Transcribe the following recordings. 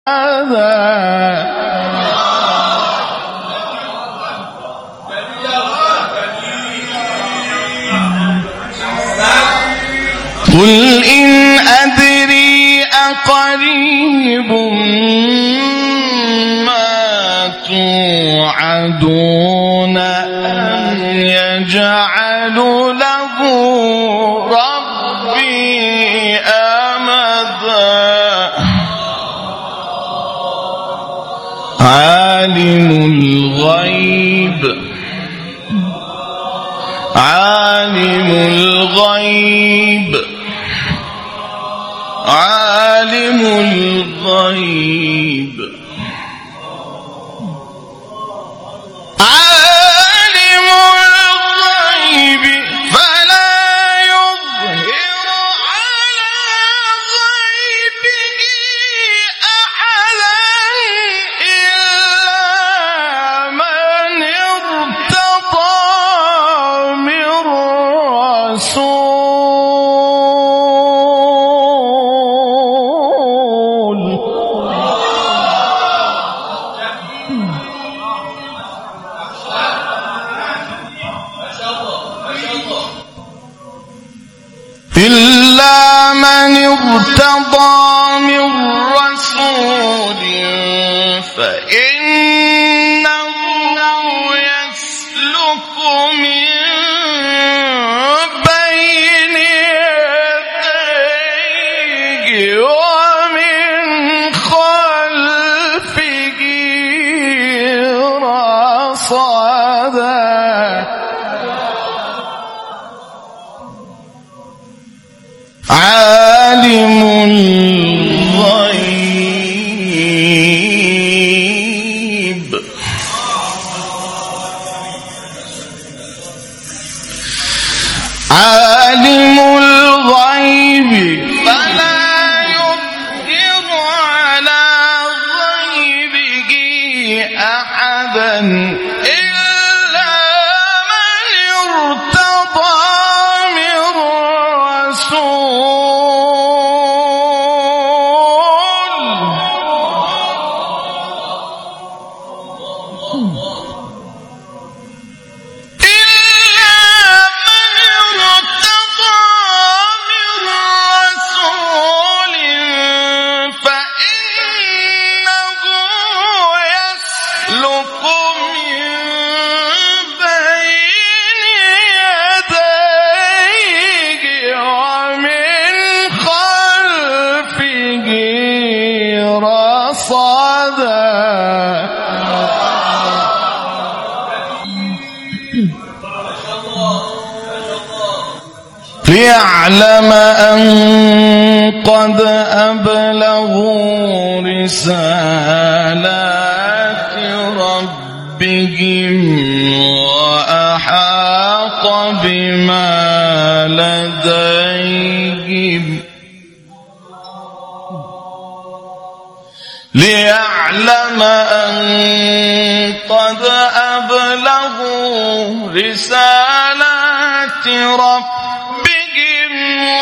قل إن أدري أقريب ما توعدون أم يجعل له ربي أمدا عالم الغيب عالم الغيب عالم الغيب عالم الغيب فلا يظهر على غيبه أحدا إلا من ارتضى من رسول. إلا من ارتضى من رسول فإنه يسلك من بين يديه ومن خلفه رصدا عالم الغيب عالم الغيب فلا يظهر على غيبه أحدا إلا من ارتضى من رسول. ليعلم أن قد أبلغوا رسالات ربهم وأحاط بما لديهم ليعلم أن قد أبلغوا رسالات ربهم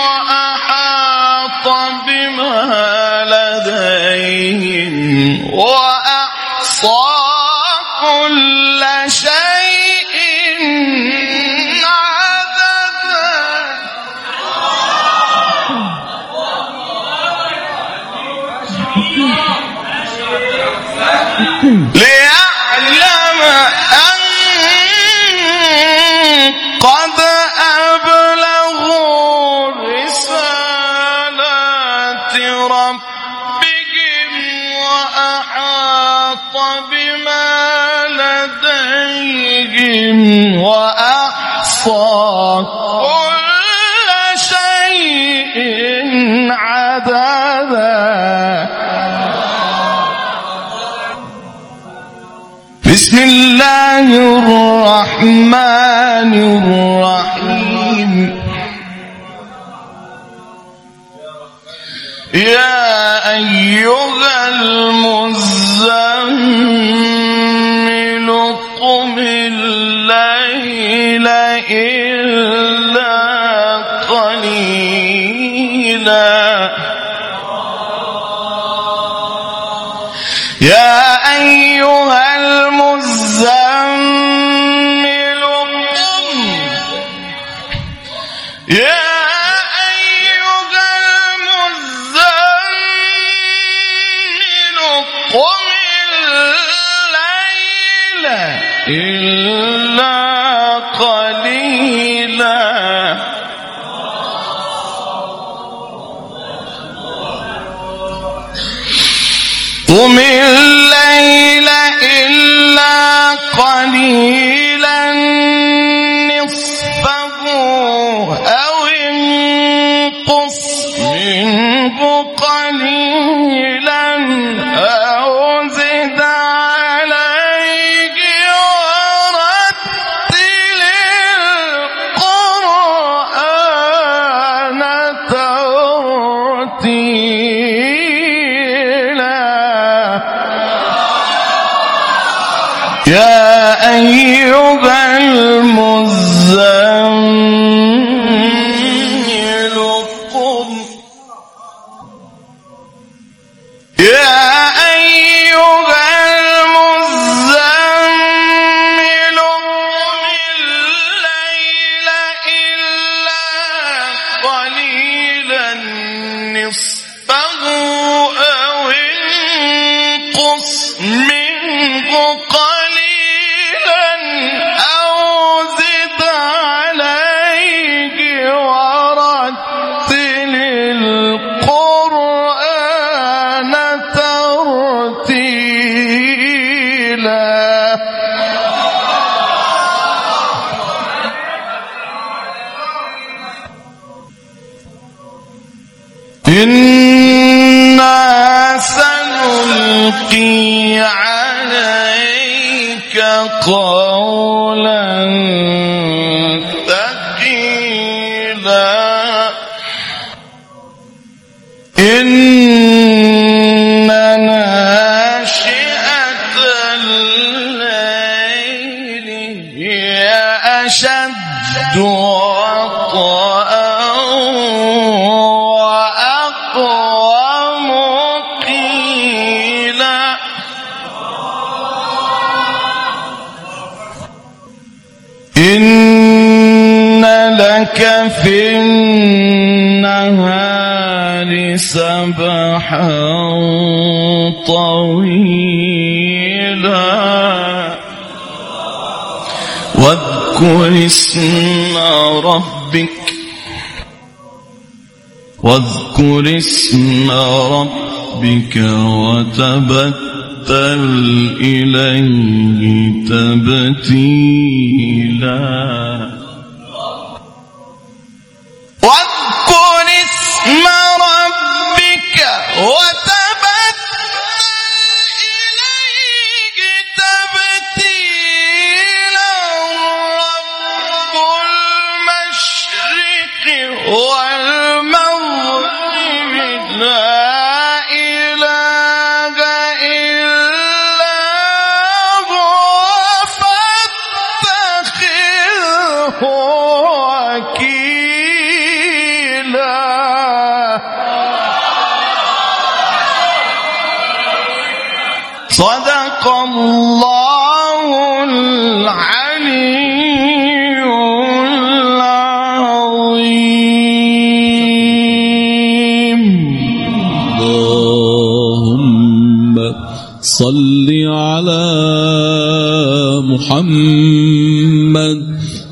وأحاط بما لديهم وأحصى كل شيء ليعلم أن قد أبلغوا رسالات ربهم وأحاط بما لديهم وأحصى كل شيء عددا. بسم الله الرحمن الرحيم. يا أيها المزمل قم الليل إلا قليلا يا أيها المزمل قم يا أيها المزمل قم الليل إلا قليلا قم الليل إلا قليلا نصفه أو انقص منه قليلا أو زد عليه ورتل القرآن ترتيلا يا أيها المزمل قم يا أيها المزمل قم الليل إلا قليلا نصفه أو انقص منه قليلا أو زد عليه ورتل القرآن ترتيلا إنا سنلقي عليك قولا ثقيلا إن ناشئة الليل هي أشد وطئا وأقوم قيلا إن لك في النهار سبحا طويلا واذكر اسم ربك وتبتل إليه تبتيلا واذكر اسم ربك وتبتل إليه تبتيلا رب المشرق والمغرب لا إله إلا هو فاتخذه وكيلا صدق الله العلي العظيم اللهم صل على محمد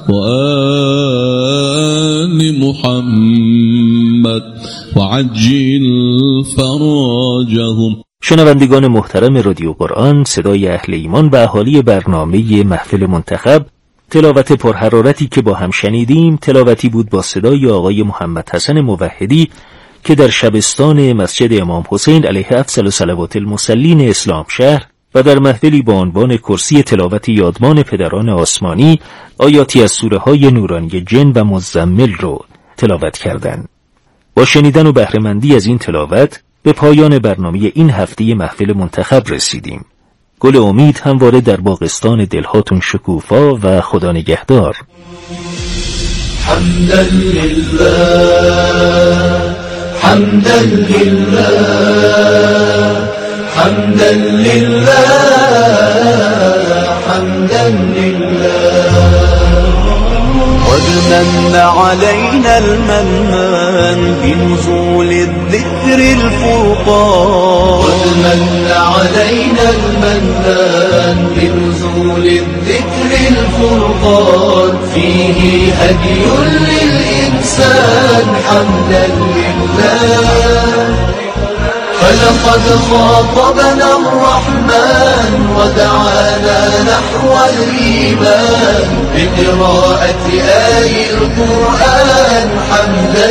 وآل محمد وعجل فرجهم. شنوندگان محترم رادیو قرآن، صدای اهل ایمان و اهالی برنامه محفل منتخب، تلاوت پرحرارتی که با هم شنیدیم تلاوتی بود با صدای آقای محمد حسن موحدی که در شبستان مسجد امام حسین علیه افضل صلوات المصلین اسلام شهر و در محفلی با عنوان کرسی تلاوت یادمان پدران آسمانی آیاتی از سوره های نورانی جن و مزمل رو تلاوت کردند. با شنیدن و بهره‌مندی از این تلاوت به پایان برنامه این هفته محفل منتخب رسیدیم. گل امید همواره در باغستان دلهاتون شکوفا و خدا نگهدار. حمدا لله حمدا لله حمدا لله حمدا لله. قد من علينا المنان بنزول الذكر الفرقان. قد من علينا المنان بنزول الذكر الفرقان. فيه هدي للإنسان حمدا لله. فلقد خاطبنا الرحمن ودعانا نحو الإيمان بقراءة آي القرآن حمدا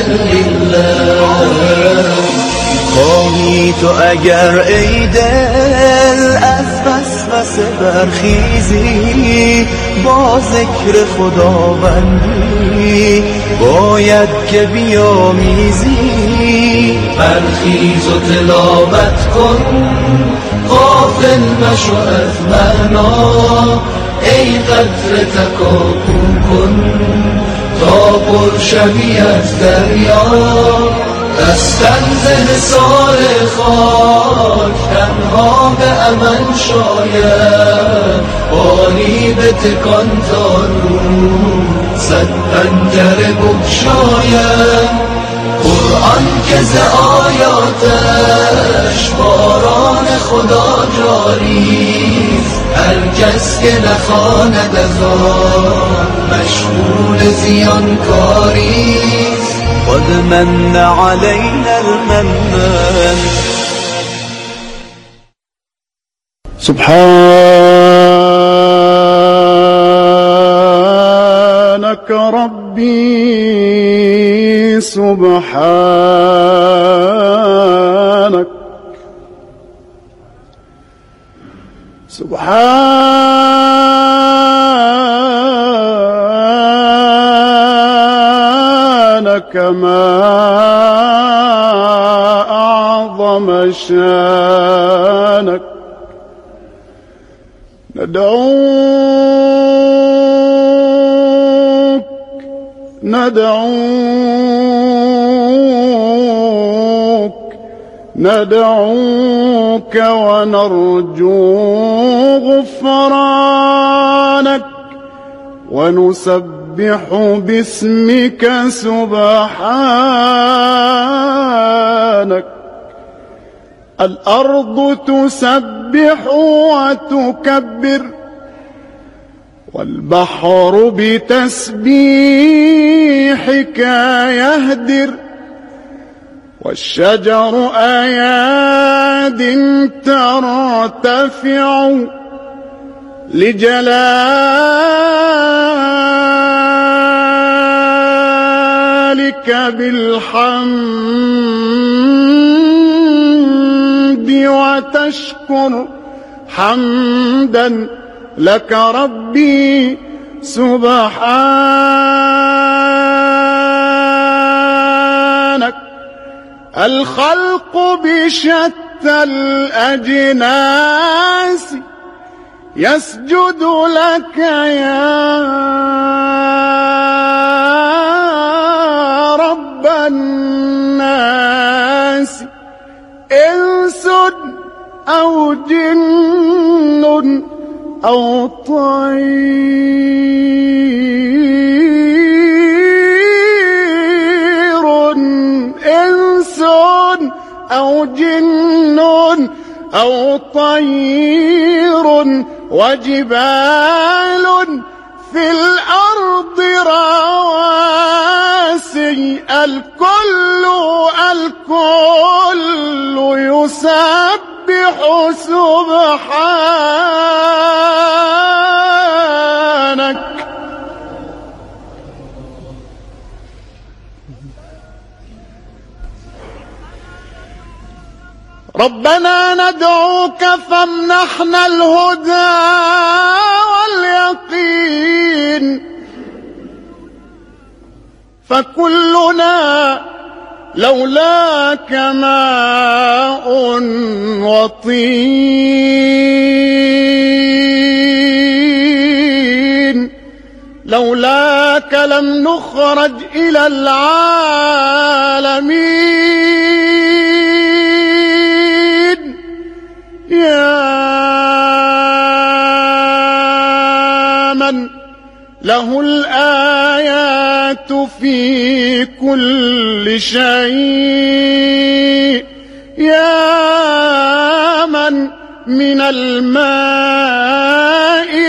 لله. خواهی تو اگر ای دل از وسوسه برخیزی، با ذکر خداوندی باید که بیامیزی. برخیز و تلاوت کن، غافل مشو از معنا، ای قطره تکاپو کن تا پر شوی از دریا. دستن ز حصار خاک تنها به امن شاید، باری به تکان تا نور صد پنجره بگشاید. قرآن که ز آیاتش باران خدا جاریست، هر کس که نخواند از آن مشغول زیانکاریست. قد من علينا المنان. سبحانك ربي سبحانك ما أعظم شانك. ندعوك ونرجو غفرانك، ونسبح باسمك سبحانك. الأرض تسبح وتكبر، والبحر بتسبيحك يهدر، والشجر أياد ترتفع لجلالك بالحمد، وتشكر حمدا لك ربي سبحانك. الخلق بشتى الأجناس يسجد لك يا رب الناس، إنس أو جن أو طير، إنس أو جن أو طير، وجبال في الأرض رواسي، الكل يسبح سبحانك. ربنا ندعوك فامنحنا الهدى واليقين، فكلنا لولاك ماء وطين، لولاك لم نخرج إلى العالمين. يا من له الآيات في كل شيء، يا من من الماء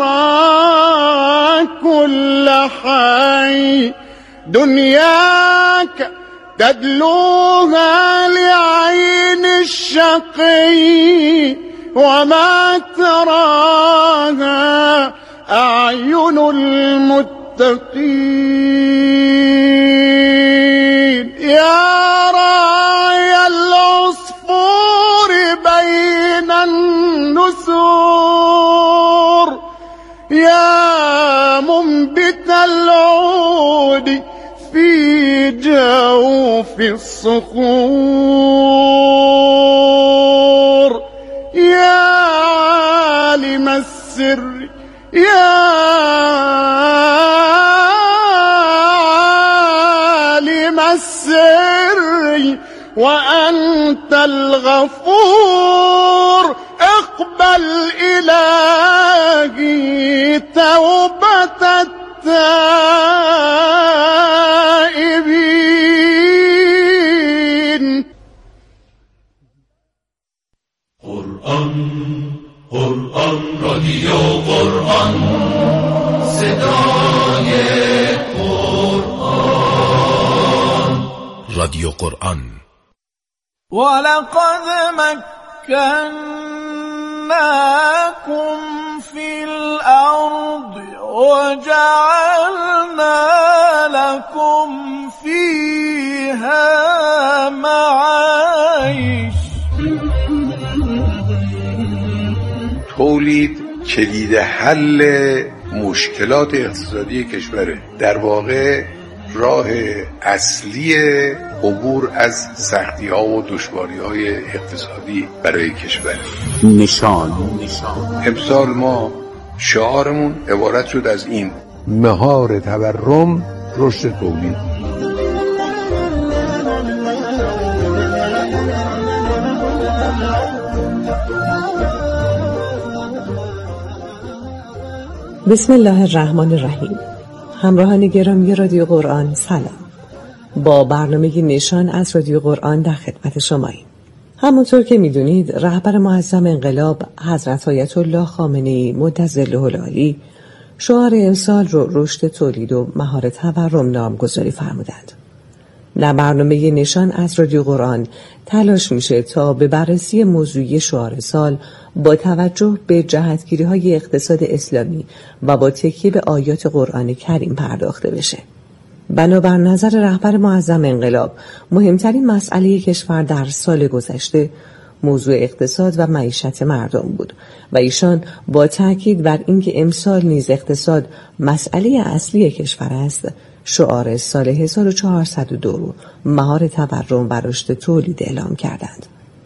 برا كل حي، دنياك تدلوها لعين الشقي وما تراها أعين المتقين، يا راعي العصفور بين النسور، يا منبت العود في جوف الصخور، يا عالم السر، يا عالم السر وأنت الغفور، اقبل إلهي توبة التائبين. قرآن رادیو قرآن، صدای قرآن، رادیو قرآن. ولقد مكناكم في الأرض وجعلنا لكم فيها معايش. تولید کلید حل مشکلات اقتصادی کشوره، در واقع راه اصلی عبور از سختی‌ها و دشواری‌های اقتصادی برای کشور. نشان امسال ما شعارمون عبارت شد از این: مهار تورم، رشد تولید. بسم الله الرحمن الرحیم. همراهان گرامی رادیو قرآن، سلام. با برنامه نشان از رادیو قرآن در خدمت شماییم. همونطور که میدونید رهبر معظم انقلاب حضرت آیت الله خامنه‌ای مدظله العالی شعار امسال رو رشد تولید و مهار تورم نامگذاری فرمودند. در برنامه نشان از رادیو قرآن تلاش میشه تا به بررسی موضوعی شعار سال با توجه به جهتگیری‌های اقتصاد اسلامی و با تکیه به آیات قرآن کریم پرداخته بشه. بنابر نظر رهبر معظم انقلاب مهمترین مسئله کشور در سال گذشته موضوع اقتصاد و معیشت مردم بود و ایشان با تاکید بر اینکه امسال نیز اقتصاد مسئله اصلی کشور است، شعار سال 1402 رو مهار تورم و رشد تولید اعلام کردند.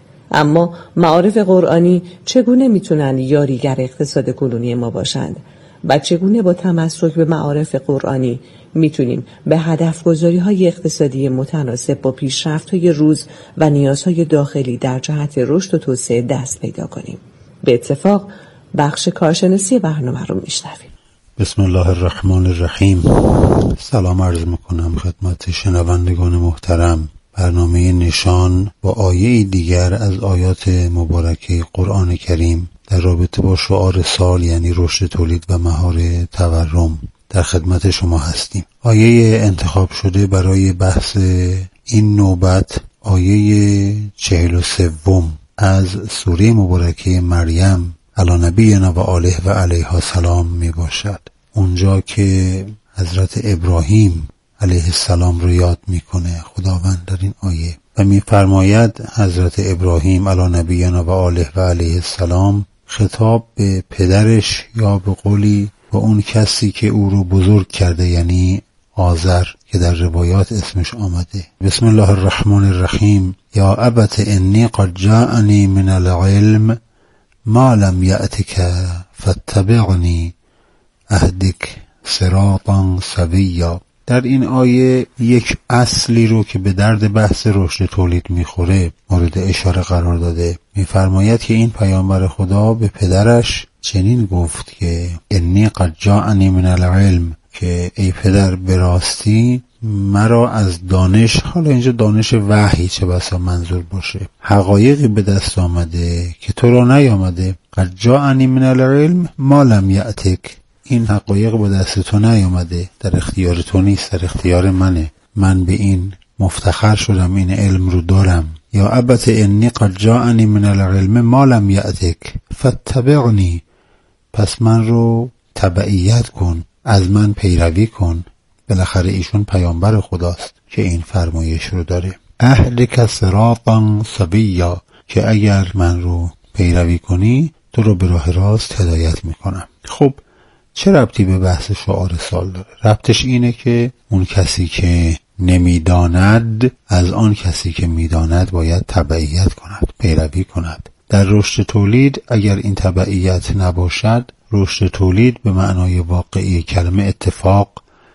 اما معارف قرآنی چگونه میتونن یاریگر اقتصاد کنونی ما باشند و چگونه با تمسک به معارف قرآنی میتونیم به هدفگذاری‌های اقتصادی متناسب با پیشرفت‌های روز و نیازهای داخلی در جهت رشد و توسعه دست پیدا کنیم؟ به اتفاق بخش کارشناسی برنامه رو میشنویم. بسم الله الرحمن الرحیم. سلام عرض میکنم خدمت شنوندگان محترم. برنامه نشان با آیه دیگر از آیات مبارکه قرآن کریم در رابطه با شعار سال یعنی رشد تولید و مهار تورم در خدمت شما هستیم. آیه انتخاب شده برای بحث این نوبت آیه 43 از سوره مبارکه مریم علی نبینا و آله و علیها سلام می باشد. اونجا که حضرت ابراهیم علیه السلام رو یاد میکنه خداوند در این آیه و میفرماید حضرت ابراهیم علی نبینا و آله و علیه السلام خطاب به پدرش یا به قولی و اون کسی که او رو بزرگ کرده یعنی آذر که در روایات اسمش آمده. بسم الله الرحمن الرحیم. یا ابت انی قد جاءنی من العلم ما لم یأتک فاتبعنی اهدک صراطا سویا. در این آیه یک اصلی رو که به درد بحث رشد تولید میخوره مورد اشاره قرار داده. میفرماید که این پیامبر خدا به پدرش چنین گفت که انی قد جاءنی من العلم، که ای پدر به راستی مرا از دانش، حالا اینجا دانش وحی چه بسا منظور باشه، حقایقی به دست آمده که تو را نیامده. قد جاءنی من العلم ما لم یأتک، این حقایق به دست تو نیامده، در اختیار تو نیست، در اختیار منه، من به این مفتخر شدم، این علم رو دارم. یا ابت انی قد جاءنی من العلم ما لم یأتک فاتبعنی، پس من رو تبعیت کن، از من پیروی کن. بالاخره ایشون پیامبر خداست که این فرمایش رو داره. اهدک صراطا سویا، که اگر من رو پیروی کنی تو رو به راه راست هدایت میکنم. خب چه ربطی به بحث شعار سال داره؟ ربطش اینه که اون کسی که نمیداند از آن کسی که میداند باید تبعیت کند، پیروی کند. در رشد تولید اگر این تبعیت نباشد، رشد تولید به معنای واقعی کلمه اتفاق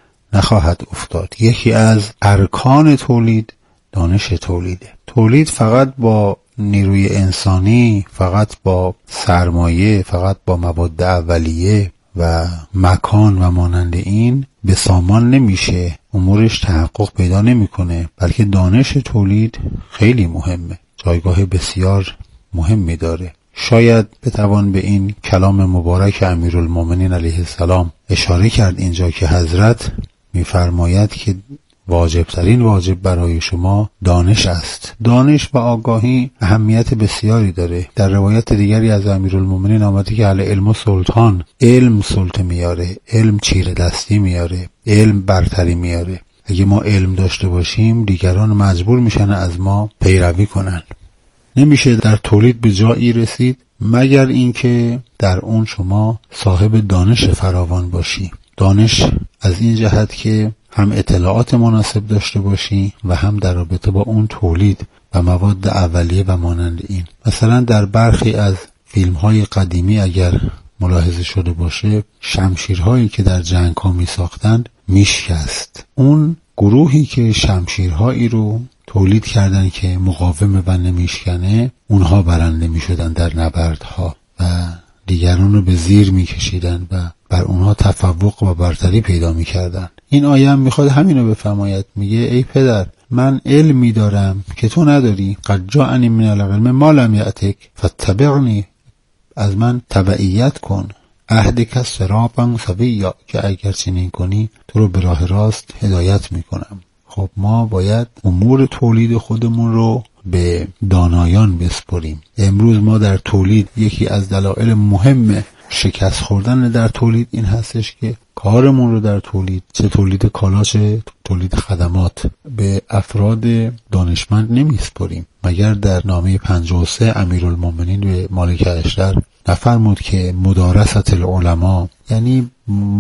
نخواهد افتاد. یکی از ارکان تولید دانش تولیده. تولید فقط با نیروی انسانی، فقط با سرمایه، فقط با مواد اولیه و مکان و مانند این به سامان نمیشه، امورش تحقق پیدا نمیکنه، بلکه دانش تولید خیلی مهمه، جایگاه بسیار مهمی داره. شاید بتوان به این کلام مبارک امیرالمومنین علیه السلام اشاره کرد اینجا که حضرت میفرماید که واجبترین واجب برای شما دانش است. دانش و آگاهی اهمیت بسیاری داره. در روایت دیگری از امیرالمومنین آمده که العلم سلطان، علم سلطه میاره، علم چیره دستی میاره، علم برتری میاره. اگه ما علم داشته باشیم دیگران مجبور میشن از ما پیروی کنن. نمیشه در تولید به جایی رسید مگر اینکه در اون شما صاحب دانش فراوان باشی. دانش از این جهت که هم اطلاعات مناسب داشته باشی و هم در رابطه با اون تولید و مواد اولیه و مانند این. مثلا در برخی از فیلم‌های قدیمی اگر ملاحظه شده باشه، شمشیرهایی که در جنگ‌ها می‌ساختند میشکست. اون گروهی که شمشیرهایی رو تولید کردن که مقاوم و نمیشکنه، اونها برنده میشدن در نبردها و دیگران رو به زیر میکشیدن و بر اونها تفوق و برتری پیدا میکردن. این آیه هم میخواد همینو بفرماید. میگه ای پدر، من علمی دارم که تو نداری. قد جاءنی من العلم ما لم یأتک فاتبعنی، از من تبعیت کن. اهدک صراطا سویا، که اگر چنین کنی تو رو به راه راست هدایت میکنم. خب ما باید امور تولید خودمون رو به دانایان بسپریم. امروز ما در تولید یکی از دلایل مهم شکست خوردن در تولید این هستش که کارمون رو در تولید، چه تولید کالا چه تولید خدمات، به افراد دانشمند نمیسپریم. مگر در نامه 53 امیرالمومنین به مالک اشتر نفرمود که مدارست العلماء، یعنی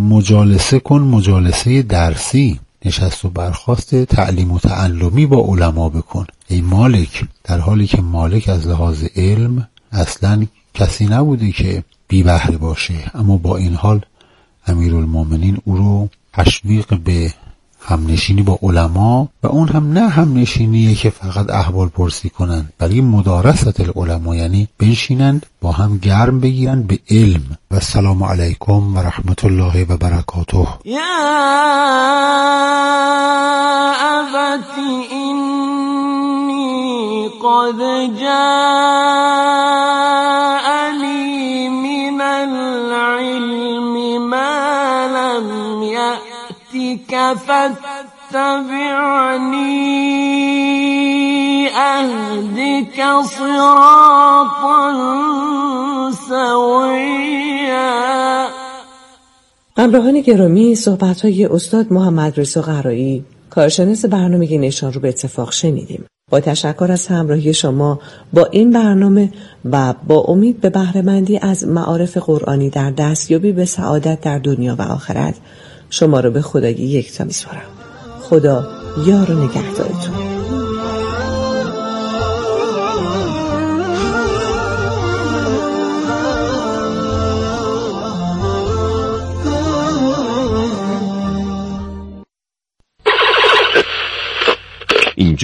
مجالسه کن، مجالسه درسی، نشست و برخاست تعلیم و تعلمی با علما بکن. ای مالک، در حالی که مالک از لحاظ علم اصلا کسی نبوده که بی بهره باشه، اما با این حال امیرالمومنین او رو تشویق به همنشینی با علما، و اون هم نه همنشینیه که فقط احوال پرسی کنن، بلکه مدارست العلماء، یعنی بنشینند با هم گرم بگیرن به علم. و السلام علیکم و رحمت الله و برکاته. یا ابتی اینی قد جاءنی من العلم ما لم یأتک فاتبعنی اهدک صراطا سویا. همراهان گرامی، صحبت‌های استاد محمد رضا قرایی، کارشناس برنامه نشان رو به اتفاق شنیدیم. با تشکر از همراهی شما با این برنامه و با امید به بهره‌مندی از معارف قرآنی در دستیابی به سعادت در دنیا و آخرت، شما رو به خدای یکتا می‌سپارم. خدا یار و نگهدارتون.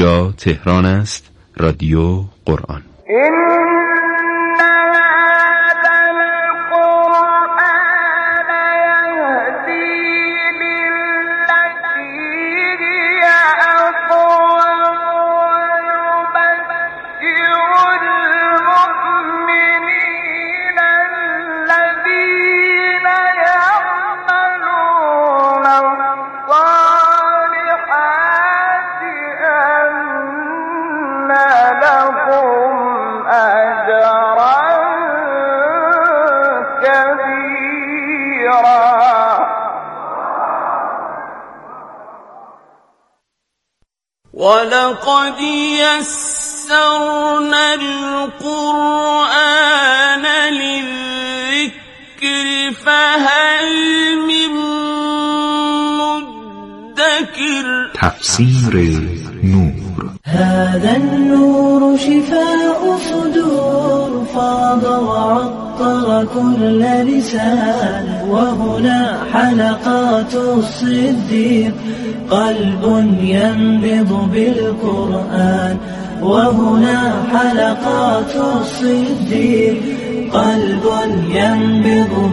اینجا تهران است، رادیو قرآن. ولقد يسرنا القرآن للذكر فهل من مدكر. تفسیر نور. هذا النور شفاء صدور فاض وعطر كل لسان وهنا حلقات الصديق قلب ينبض بالقرآن وهنا حلقات الصديق قلب ينبض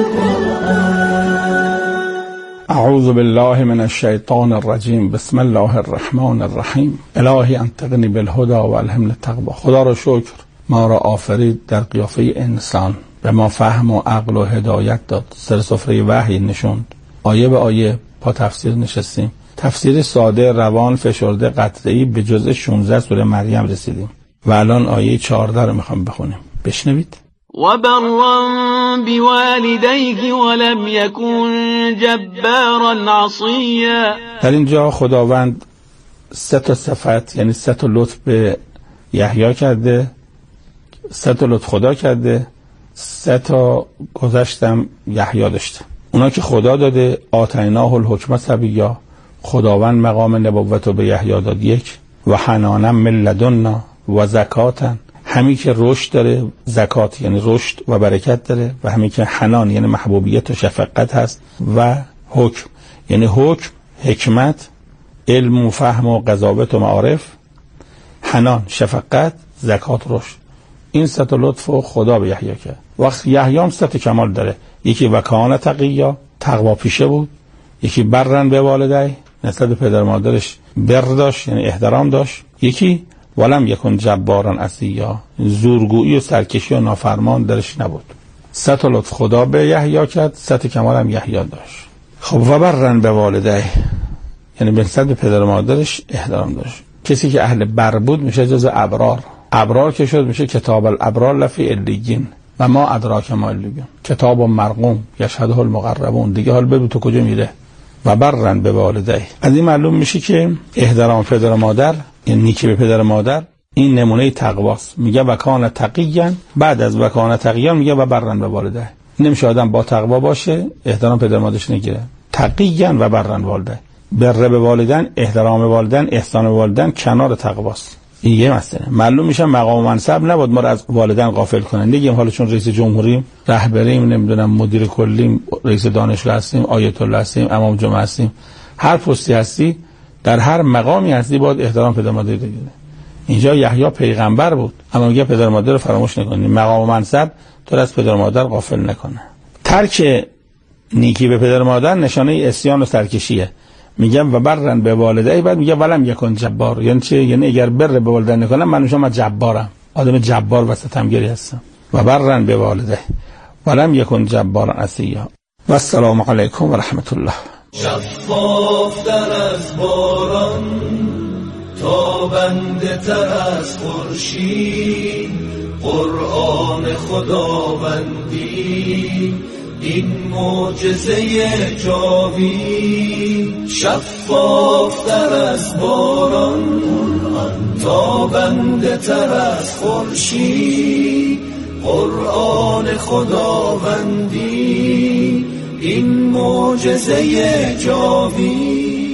بالقرآن. اعوذ بالله من الشیطان الرجیم. بسم الله الرحمن الرحیم. الهی انطقنی بالهدى و الهمنی التقوی. خدا را شکر ما را آفرید در قیافه انسان، به ما فهم و عقل و هدایت داد، سر سفره وحی نشوند، آیه به آیه پا تفسیر نشستیم، تفسیر ساده، روان، فشرده، قطعی به جزء 16 سوره مریم رسیدیم و الان آیه 14 رو میخوام بخونیم. بشنوید. وبرا بوالديه ولم يكن جبارا عصيا. در اینجا خداوند 3 تا صفت، یعنی 3 تا لطف به یحیی کرده، 3 تا لطف خدا کرده، 3 تا گذشتم یحیی داشته. اونا که خدا داده، آتیناه الحکمه صبیا، خداوند مقام نبوت رو به یحیی داد 1، و حنانا من لدنا و زکاتن، همین که رشد داره، زکات یعنی رشد و برکت داره، و همین که حنان یعنی محبوبیت و شفقت هست، و حکم یعنی حکم، حکمت، علم و فهم و قضاوت و معارف، حنان شفقت، زکات رشد. این 3 تا لطف خدا به یحیی کرد. وقت یحیی هم 3 تا کمال داره، یکی وکان تقیا، تقوا پیشه بود، یکی برن به والدی، نسبت به پدر مادرش بر داشت یعنی احترام داشت، یکی ولم یکن جبارا عصیا، زورگویی و سرکشی و نافرمان درش نبود. 3 تا لطف خدا به یحیی کرد، 3 تا کمال هم یحیی داشت. خب و برن به والدی یعنی به نسبت به پدر مادرش احترام داشت. کسی که اهل بر بود میشه جز ابرار. ابرار که شد میشه کتاب الابرار لفی علیین و ما ادراک ما علیین، کتاب مرقوم یشهده المقربون. دیگه حال ببین تو کجا میره. و برن به والدی، از این معلوم میشه که احترام پدر و مادر، یعنی نیکی به پدر و مادر، این نمونه تقواست. میگه وکان تقیا، بعد از وکان تقیا میگه و برن به والدی. نمیشه آدم با تقوا باشه احترام پدر و مادرش نگیره. تقیا و برن والدی، بر به والدین، احترام والدین، احسان والدین کنار تقواست. این یه مسئله. معلوم میشه مقام و منصب نباید ما رو از والدین غافل کنن. نگیم حالا چون رئیس جمهوریم، رهبریم، نمیدونم مدیر کلیم، رئیس دانشگاه هستیم، آیت الله هستیم، امام جمعه هستیم، هر پستی هستی، در هر مقامی هستی باید احترام پدر مادر بگیره. اینجا یحیی پیغمبر بود اما میگه پدر مادر رو فراموش نکنید. مقام و منصب تو از پدر مادر غافل نکنه. ترک نیکی به پدر مادر نشانه عصیان و سرکشیه. میگم و برن به والدی، بعد میگه ولم یکن جبار. یعنی چه؟ یعنی اگر بر به والدین نکنم من شما جبارم، آدم جبار و ستمگری هستم. و برن به والدی ولم یکن جبارا عصیا. و السلام علیکم و رحمت الله. شفاف در از باران، تابنده تر از خورشید، قرآن خداوندی این معجزه جاوید. شفاف در از باران، تابنده تر از خورشید، قرآن خداوندی این معجزه جاوید.